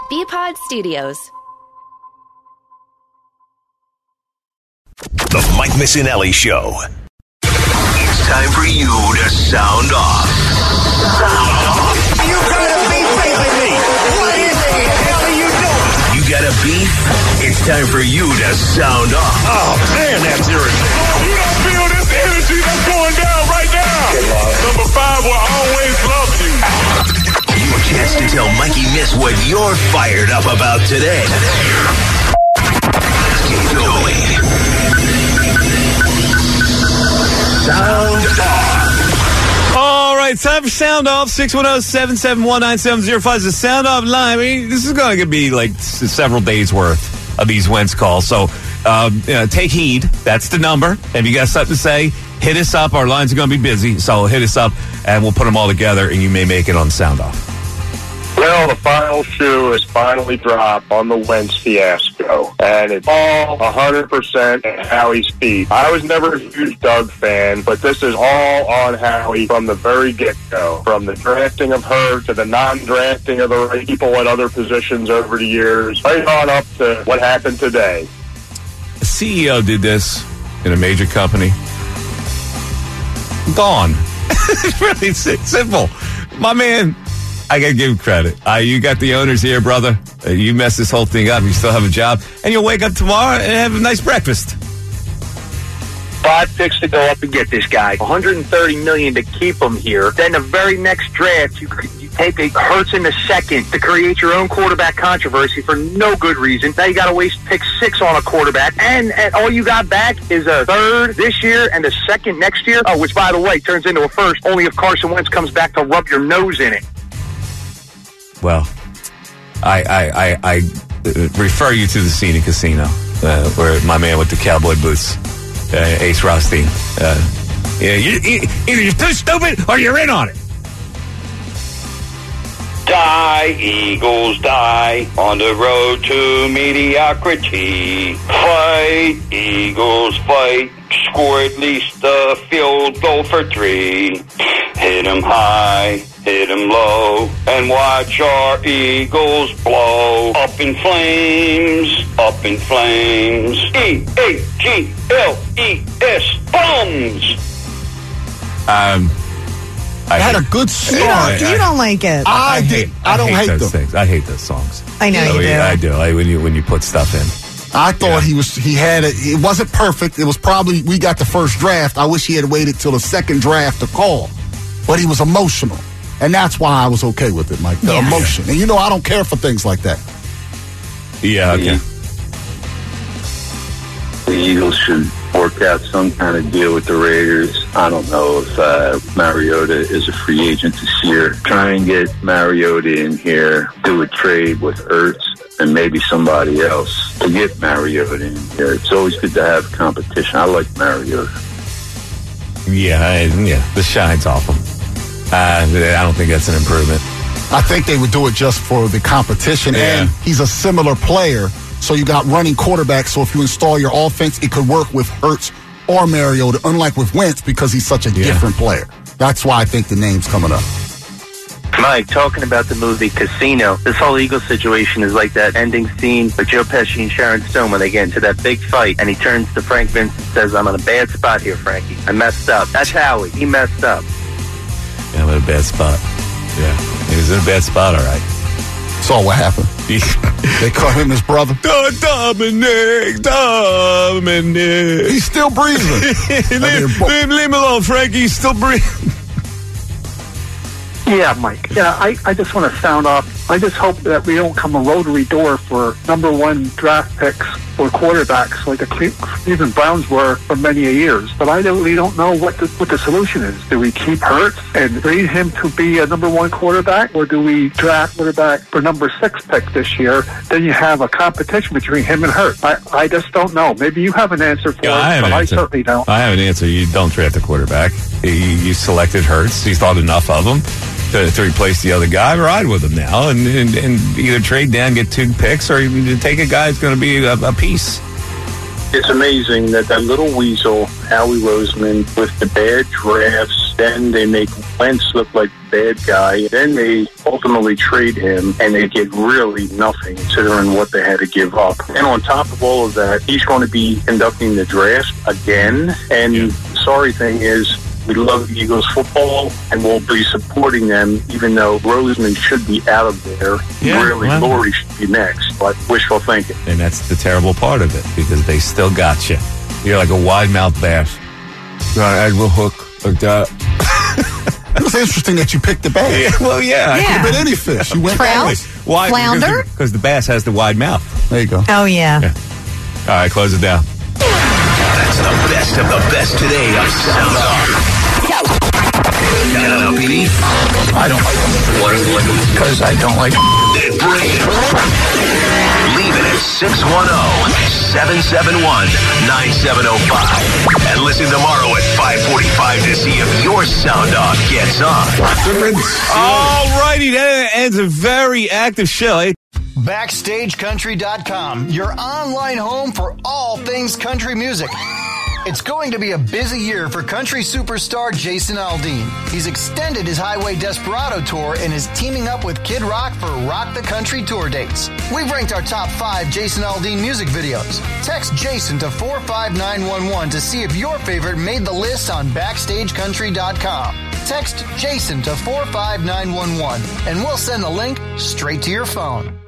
BPod Studios. The Mike Missinelli Show. It's time for you to sound off. Sound off. You gotta be facing me. What in the hell are you doing? You got a beef? It's time for you to sound off. Oh, man, that's irritating. You don't feel this energy that's going down right now. Number 5 will always love you. Your chance to tell Mikey Miss what you're fired up about today. Let's get going. Sound off. All right, time for Sound Off. 610-771-9705 is the Sound Off line. I mean, this is going to be like several days worth of these Wentz calls. So take heed. That's the number. If you got something to say, hit us up. Our lines are going to be busy, so hit us up, and we'll put them all together, and you may make it on Sound Off. Well, the final shoe is finally dropped on the Wentz fiasco, and it's all 100% at Howie's feet. I was never a huge Doug fan, but this is all on Howie from the very get-go. From the drafting of her to the non-drafting of the right people at other positions over the years, right on up to what happened today. The CEO did this in a major company. Gone. It's really simple. My man, I got to give him credit. You got the owners here, brother. You messed this whole thing up. You still have a job. And you'll wake up tomorrow and have a nice breakfast. 5 picks to go up and get this guy. $130 million to keep him here. Then the very next draft, you take a Hurts in the second to create your own quarterback controversy for no good reason. Now you got to waste pick 6 on a quarterback. And all you got back is a third this year and a second next year. Oh, which, by the way, turns into a first only if Carson Wentz comes back to rub your nose in it. Well, I refer you to the Scenic Casino, where my man with the cowboy boots, Ace Rothstein. Either you're too stupid or you're in on it. Die, Eagles, die on the road to mediocrity. Fight, Eagles, fight. Score at least a field goal for 3. Hit 'em high, hit 'em low, and watch our Eagles blow. Up in flames, up in flames. E-A-G-L-E-S, bombs! I had a good start. You don't like it. I don't hate those them. things. I hate those songs. I know you do. I do. When you put stuff in. I thought he had it. It wasn't perfect. It was probably, we got the first draft. I wish he had waited till the second draft to call. But he was emotional. And that's why I was okay with it, Mike. The emotion. And I don't care for things like that. Yeah, okay. The Eagles should work out some kind of deal with the Raiders. I don't know if Mariota is a free agent this year. Try and get Mariota in here, do a trade with Ertz and maybe somebody else to get Mariota in here. It's always good to have competition. I like Mariota. Yeah, the shine's off him. I don't think that's an improvement. I think they would do it just for the competition, and he's a similar player. So you got running quarterbacks, so if you install your offense, it could work with Hurts or Mariota, unlike with Wentz, because he's such a different player. That's why I think the name's coming up. Mike, talking about the movie Casino, this whole Eagles situation is like that ending scene with Joe Pesci and Sharon Stone when they get into that big fight, and he turns to Frank Vince and says, "I'm in a bad spot here, Frankie. I messed up." That's Howie. He messed up. Yeah, I'm in a bad spot. Yeah, he was in a bad spot, all right. Saw what happened. They caught him his brother. Dominic. He's still breathing. leave him alone, Frankie. He's still breathing. Yeah, Mike. Yeah, I just want to sound off. I just hope that we don't come a rotary door for number 1 draft picks for quarterbacks like the Cleveland Browns were for many years. But I really don't know what the solution is. Do we keep Hurts and raise him to be a number 1 quarterback, or do we draft quarterback for number 6 pick this year? Then you have a competition between him and Hurts. I just don't know. Maybe you have an answer for it, but I certainly don't. I have an answer. You don't draft a quarterback. You selected Hurts. You thought enough of him to replace the other guy. Ride with him now and either trade down, get 2 picks, or you take a guy that's going to be a piece. It's amazing that little weasel, Howie Roseman, with the bad drafts, then they make Wentz look like the bad guy. Then they ultimately trade him, and they get really nothing considering what they had to give up. And on top of all of that, he's going to be conducting the draft again. And the sorry thing is, we love the Eagles football, and we'll be supporting them, even though Roseman should be out of there. Laurie should be next, but wishful thinking. And that's the terrible part of it, because they still got you. You're like a wide-mouthed bass. I will hook like that. It was interesting that you picked the bass. Yeah, well, yeah. It could have been any fish. You went Trout? Why? Flounder? Because the bass has the wide mouth. There you go. Oh, yeah. All right, close it down. That's the best of the best today on Sound Off. LLP. I don't like them. Because I don't like them. Bring it. Leave it at 610-771-9705. And listen tomorrow at 5:45 to see if your Sound Off gets on. All righty, that ends a very active show. BackstageCountry.com, your online home for all things country music. It's going to be a busy year for country superstar Jason Aldean. He's extended his Highway Desperado tour and is teaming up with Kid Rock for Rock the Country tour dates. We've ranked our top 5 Jason Aldean music videos. Text Jason to 45911 to see if your favorite made the list on BackstageCountry.com. Text Jason to 45911 and we'll send the link straight to your phone.